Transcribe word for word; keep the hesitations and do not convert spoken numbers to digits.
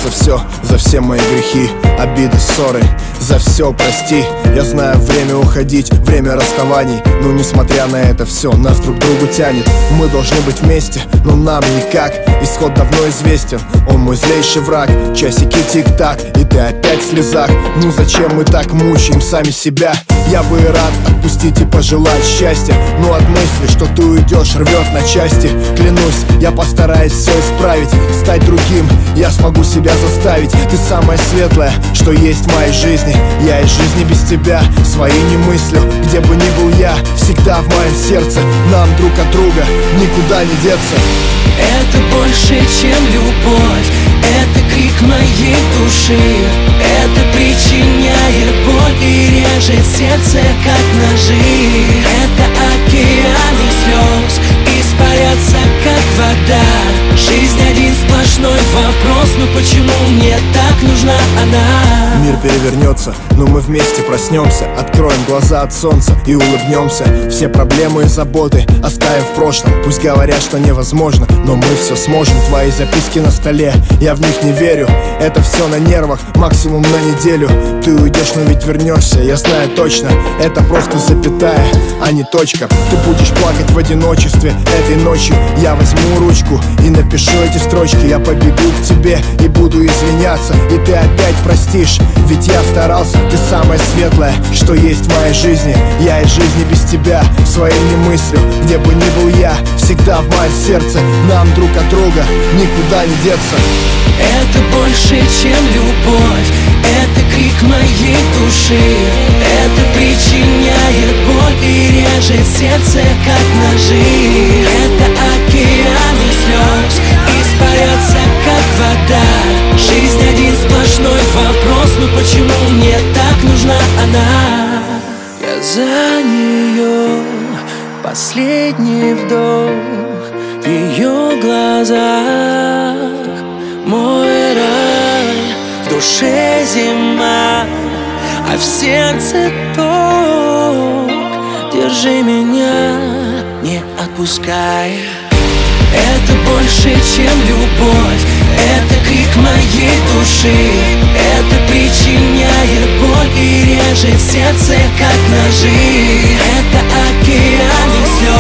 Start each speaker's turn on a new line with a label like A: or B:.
A: за все, за все мои грехи, обиды, ссоры, за все прости. Я знаю, время уходить, время расставаний, но несмотря на это все, нас друг к другу тянет. Мы должны быть вместе, но нам никак. Исход давно известен, он мой злейший враг. Часики тик-так, и ты опять в слезах. Ну зачем мы так мучаем сами себя? Я бы и рад отпустить и пожелать счастья, но от мысли, что ты уйдешь, рвет на части. Клянусь, я постараюсь все исправить, стать другим, я смогу себя заставить. Ты самая светлая, что есть в моей жизни. Я из жизни без тебя своей не мыслю. Где бы ни был я, всегда в моем сердце. Нам друг от друга никуда не деться.
B: Это больше, чем любовь, это крик моей души. Это причиняет боль и режет сердце, как ножи. Это океаны слез, испарятся, как вода. Жизнь один сплошной вопрос, но почему мне так нужна она?
A: Мир перевернется, но мы вместе проснемся. Откроем глаза от солнца и улыбнемся. Все проблемы и заботы оставим в прошлом. Пусть говорят, что невозможно, но мы все сможем. Твои записки на столе, я в них не верю. Это все на нервах, максимум на неделю. Ты уйдешь, но ведь вернешься, я знаю точно. Это просто запятая, а не точка. Ты будешь плакать в одиночестве этой ночью. Я возьму ручку и напишу эти строчки. Я побегу к тебе и буду извиняться, и ты опять простишь. Ведь я старался, ты самая светлая, что есть в моей жизни. Я из жизни без тебя своей не мыслю. Где бы ни был я, всегда в моем сердце. Нам друг от друга никуда не деться.
B: Это больше, чем любовь, это крик моей души. Это причиняет боль и режет сердце, как ножи. Это океаны слез, испарятся, как вода. Жизнь один сплошной вопрос, но почему мне так нужна она? Я за нее, последний вдох в ее глазах. Мой рай, в душе зима, а в сердце ток. Держи меня, не отпускай. Это больше, чем любовь, это крик моей души. Это причиняет боль и режет сердце, как ножи. Это океаны слез,